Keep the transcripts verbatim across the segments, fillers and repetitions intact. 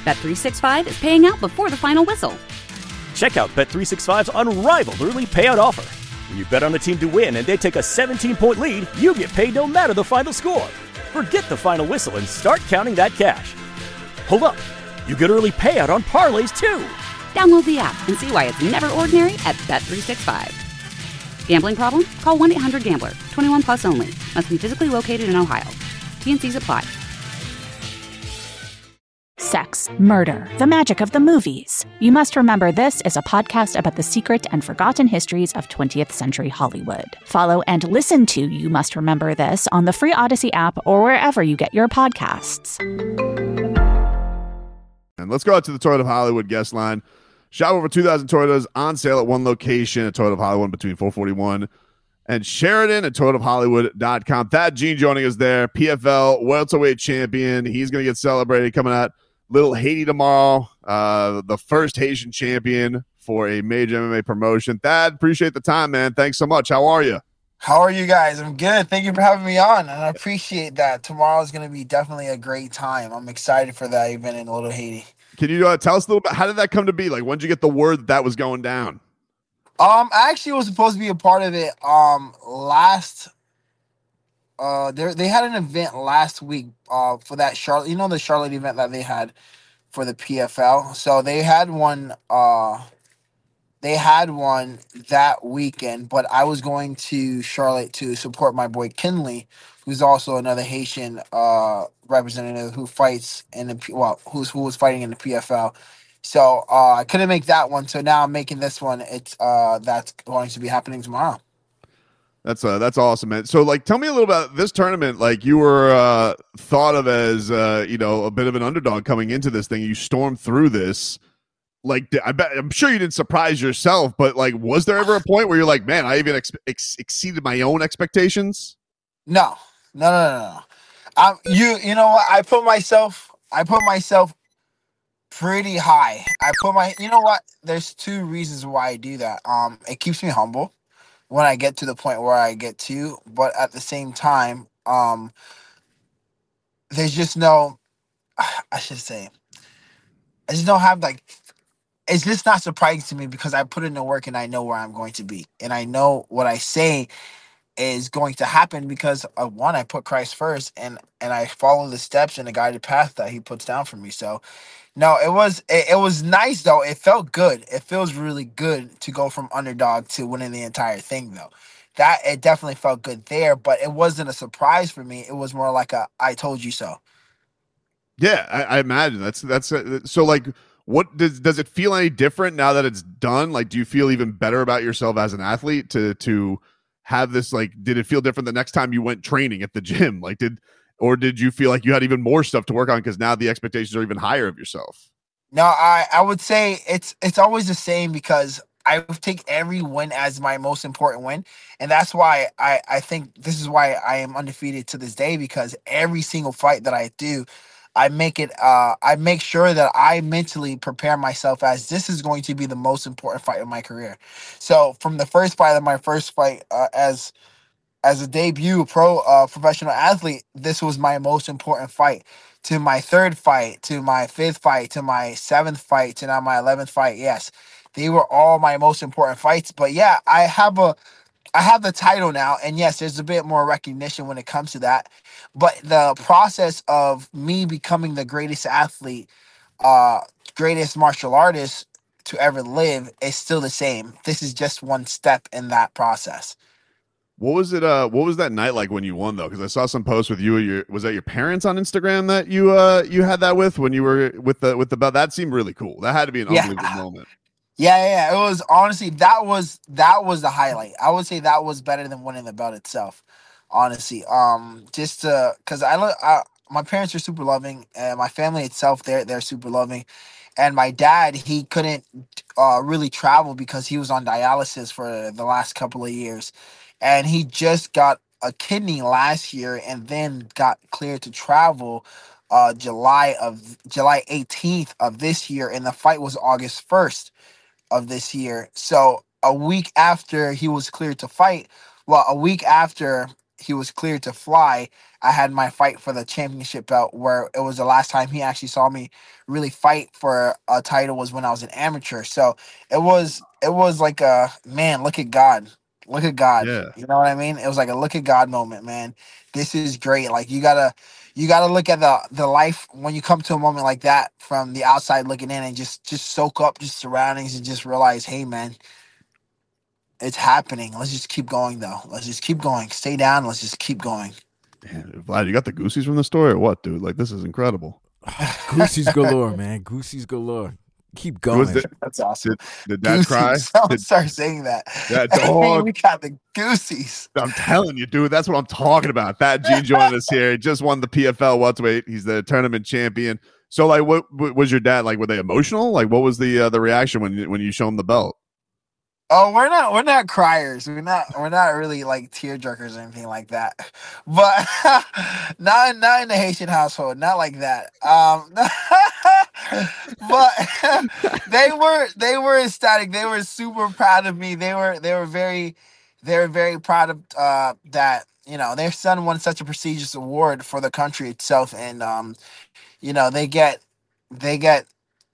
Bet three sixty-five is paying out before the final whistle. Check out Bet three sixty-five's unrivaled early payout offer. When you bet on a team to win and they take a seventeen-point lead, you get paid no matter the final score. Forget the final whistle and start counting that cash. Hold up. You get early payout on parlays, too. Download the app and see why it's never ordinary at Bet three sixty-five. Gambling problem? Call one eight hundred gambler. twenty-one plus only. Must be physically located in Ohio. T N Cs apply. Sex, murder, the magic of the movies. You Must Remember This is a podcast about the secret and forgotten histories of twentieth century Hollywood. Follow and listen to You Must Remember This on the free Odyssey app or wherever you get your podcasts. And let's go out to the Toyota of Hollywood guest line. Shop over two thousand Toyotas on sale at one location at Toyota of Hollywood between four forty-one and Sheridan at Toyota of Hollywood dot com. Thad Gene joining us there, P F L welterweight champion. He's going to get celebrated coming out Little Haiti tomorrow, uh, the first Haitian champion for a major M M A promotion. Thad, appreciate the time, man. Thanks so much. How are you? How are you guys? I'm good. Thank you for having me on, and I appreciate that. Tomorrow is going to be definitely a great time. I'm excited for that event in Little Haiti. Can you uh, tell us a little bit, how did that come to be? Like, when did you get the word that that was going down? Um, I actually was supposed to be a part of it um, last uh, – they had an event last week uh, for that Charlotte – you know the Charlotte event that they had for the P F L? So they had one uh, – They had one that weekend, but I was going to Charlotte to support my boy Kinley, who's also another Haitian uh, representative who fights in the well, who's who was fighting in the P F L. So uh, I couldn't make that one, so now I'm making this one. It's uh, that's going to be happening tomorrow. That's uh, that's awesome, man. So, like, tell me a little about this tournament. Like, you were uh, thought of as uh, you know, a bit of an underdog coming into this thing. You stormed through this. Like, I bet I'm sure you didn't surprise yourself, but like, was there ever a point where you're like, man, I even ex- ex- exceeded my own expectations? No, no, no, no, no. Um, you, you know what? I put myself, I put myself pretty high. I put my, you know what? There's two reasons why I do that. Um, it keeps me humble when I get to the point where I get to, but at the same time, um, there's just no, I should say, I just don't have like. It's just not surprising to me because I put in the work and I know where I'm going to be. And I know what I say is going to happen because, uh, one, I put Christ first and, and I follow the steps and the guided path that he puts down for me. So, no, it was it, it was nice, though. It felt good. It feels really good to go from underdog to winning the entire thing, though. That, it definitely felt good there, but it wasn't a surprise for me. It was more like a, I told you so. Yeah, I, I imagine. That's, that's, uh, so, like, what does does it feel any different now that it's done? Like, do you feel even better about yourself as an athlete to to have this? Like, did it feel different the next time you went training at the gym? Like, did or did you feel like you had even more stuff to work on because now the expectations are even higher of yourself? No, I I would say it's it's always the same because I take every win as my most important win, and that's why I I think this is why I am undefeated to this day because every single fight that I do. I make it. Uh, I make sure that I mentally prepare myself as this is going to be the most important fight of my career. So from the first fight of my first fight uh, as as a debut pro uh, professional athlete, this was my most important fight. To my third fight, to my fifth fight, to my seventh fight, to now my eleventh fight. Yes, they were all my most important fights. But yeah, I have a. I have the title now, and yes, there's a bit more recognition when it comes to that. But the process of me becoming the greatest athlete, uh, greatest martial artist to ever live is still the same. This is just one step in that process. What was it? Uh, what was that night like when you won though? Because I saw some posts with you. Your was that your parents on Instagram that you uh you had that with when you were with the with the belt? That seemed really cool. That had to be an Yeah. unbelievable moment. Yeah, yeah, yeah. It was honestly that was that was the highlight. I would say that was better than winning the belt itself. Honestly, um, just to because I, lo- I my parents are super loving, and my family itself they're they're super loving, and my dad he couldn't uh really travel because he was on dialysis for the last couple of years, and he just got a kidney last year, and then got cleared to travel. Uh, July of July eighteenth of this year, and the fight was August first of this year. So a week after he was cleared to fight, well, a week after he was cleared to fly, I had my fight for the championship belt, where it was the last time he actually saw me really fight for a title was when I was an amateur. So it was it was like a man, look at God. Look at God. Yeah. You know what I mean? It was like a look at God moment, man. This is great. Like you gotta you gotta look at the the life when you come to a moment like that from the outside looking in and just just soak up just surroundings and just realize, hey man, it's happening. Let's just keep going though. Let's just keep going. Stay down. Let's just keep going. Damn, Vlad, you got the goosies from the story or what, dude? Like, this is incredible. Goosies galore, man. Goosies galore. Keep going. The, That's awesome. Did, did Dad cry? Don't Did, start saying that. That I mean, dog. we got the goosies. I'm telling you, dude. That's what I'm talking about. Fat Gene joining us here. He just won the P F L welterweight. He's the tournament champion. So, like, what, what was your dad like? Were they emotional? Like, what was the uh, the reaction when you, when you show him the belt? Oh, we're not we're not criers. We're not we're not really like tear jerkers or anything like that. But not not in the Haitian household, not like that. Um, but they were they were ecstatic. They were super proud of me. They were they were very they were very proud of uh, that. You know, their son won such a prestigious award for the country itself, and um, you know they get they get.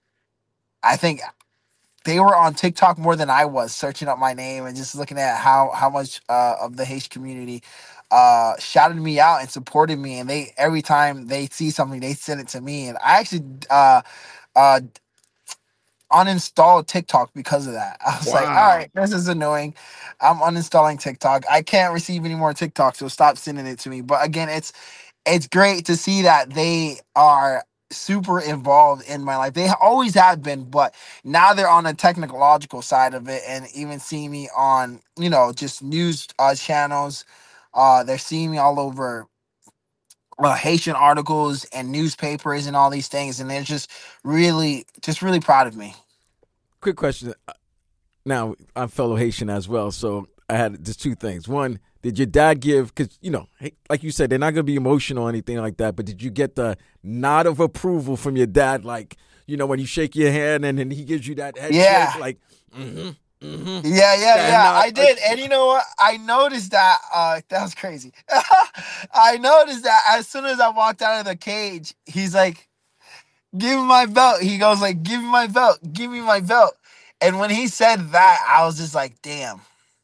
I think. They were on TikTok more than I was, searching up my name and just looking at how how much uh, of the Haitian community uh, shouted me out and supported me. And they every time they see something, they send it to me. And I actually uh, uh, uninstalled TikTok because of that. I was Wow. like, all right, this is annoying. I'm uninstalling TikTok. I can't receive any more TikTok, so stop sending it to me. But again, it's it's great to see that they are super involved in my life. They always have been, but now they're on the technological side of it, and even seeing me on, you know, just news uh, channels. Uh, they're seeing me all over uh, Haitian articles and newspapers and all these things, and they're just really, just really proud of me. Quick question. Now, I'm fellow Haitian as well, so I had just two things. One, did your dad give, because, you know, like you said, they're not going to be emotional or anything like that, but did you get the nod of approval from your dad, like, you know, when you shake your hand and then he gives you that head Yeah. shake, like, mm-hmm, mm-hmm. Yeah, yeah, That yeah. nod, I did. And you know what? I noticed that. Uh, that was crazy. I noticed that as soon as I walked out of the cage, he's like, give me my belt. He goes like, give me my belt. Give me my belt. And when he said that, I was just like, damn.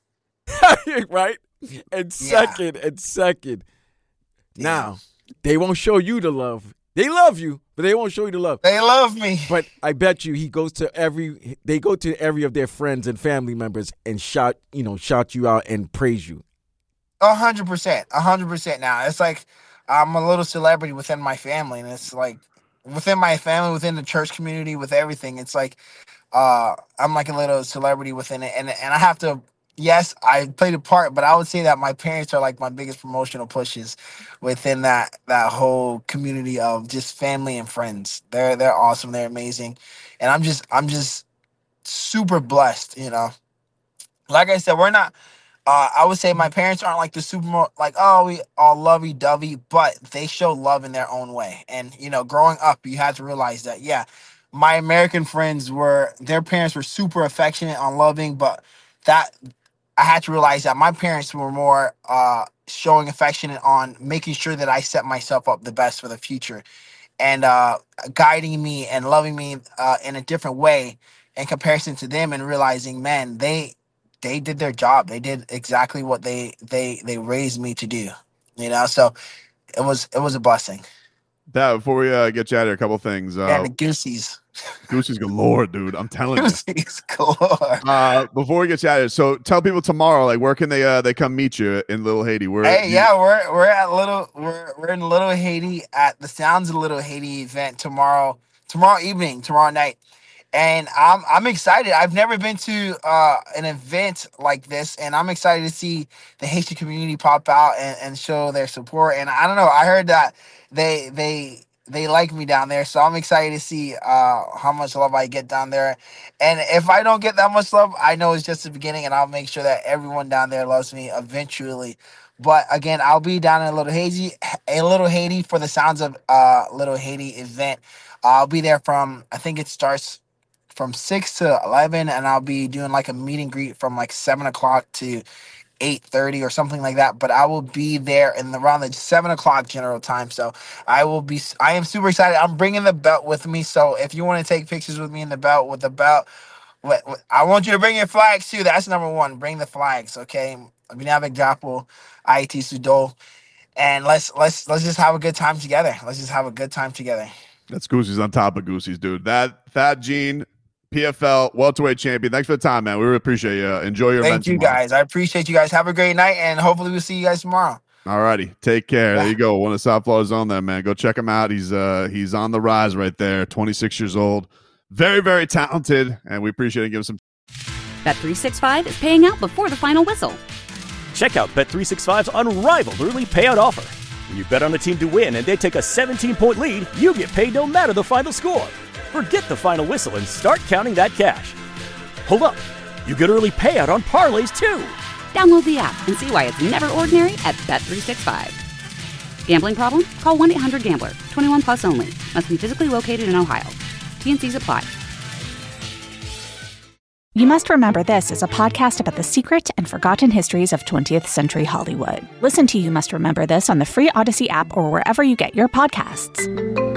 Right? And second, yeah. and second. Damn. Now, they won't show you the love. They love you, but they won't show you the love. They love me. But I bet you he goes to every, they go to every of their friends and family members and shout, you know, shout you out and praise you. A hundred percent. A hundred percent now. It's like I'm a little celebrity within my family, and it's like within my family, within the church community, with everything. It's like uh, I'm like a little celebrity within it, and and I have to. Yes, I played a part, but I would say that my parents are like my biggest promotional pushes within that that whole community of just family and friends. They're they're awesome. They're amazing, and I'm just I'm just super blessed. You know, like I said, we're not. Uh, I would say my parents aren't like the super like oh we all lovey dovey, but they show love in their own way. And you know, growing up, you had to realize that yeah, my American friends were their parents were super affectionate and loving, but that. I had to realize that my parents were more uh, showing affection on making sure that I set myself up the best for the future and uh, guiding me and loving me uh, in a different way in comparison to them, and realizing, man, they they did their job. They did exactly what they they they raised me to do. You know, so it was it was a blessing. Dad, before we uh, get you out of here, a couple things. Uh, yeah, the goosies. Goosies galore, dude. I'm telling you. Goosies galore. Uh, before we get you out of here, so tell people tomorrow, like, where can they uh they come meet you in Little Haiti? Where? Hey, you- yeah, we're we're at Little we're we're in Little Haiti at the Sounds of Little Haiti event tomorrow tomorrow evening tomorrow night, and I'm I'm excited. I've never been to uh an event like this, and I'm excited to see the Haitian community pop out and, and show their support. And I don't know, I heard that they they. They like me down there, so I'm excited to see uh, how much love I get down there. And if I don't get that much love, I know it's just the beginning, and I'll make sure that everyone down there loves me eventually. But again, I'll be down in Little Haiti, a Little Haiti for the Sounds of uh, Little Haiti event. I'll be there from, I think it starts from six to eleven, and I'll be doing like a meet and greet from like seven o'clock to eight thirty or something like that, but I will be there in the, around the seven o'clock general time. So I will be, I am super excited. I'm bringing the belt with me. So if you want to take pictures with me in the belt, with the belt, what, what, I want you to bring your flags too. That's number one. Bring the flags, okay? Vinavik Japo, I I T Sudol. And let's let's let's just have a good time together. Let's just have a good time together. That's Goosey's on top of Goosey's, dude. That Thad Gene, P F L welterweight champion. Thanks for the time, man. We really appreciate you. Enjoy your event Thank you, tomorrow. guys. I appreciate you guys. Have a great night, and hopefully we'll see you guys tomorrow. All righty. Take care. Yeah. There you go. One of South Florida's on there, man. Go check him out. He's uh he's on the rise right there. twenty-six years old. Very, very talented, and we appreciate it. Give him some. Bet three sixty-five is paying out before the final whistle. Check out Bet three sixty-five's unrivaled early payout offer. When you bet on a team to win and they take a seventeen-point lead, you get paid no matter the final score. Forget the final whistle and start counting that cash. Hold up. You get early payout on parlays, too. Download the app and see why it's never ordinary at Bet three sixty-five. Gambling problem? Call one eight hundred gambler. twenty-one plus only. Must be physically located in Ohio. T N Cs apply. You Must Remember This is a podcast about the secret and forgotten histories of twentieth century Hollywood. Listen to You Must Remember This on the free Odyssey app or wherever you get your podcasts.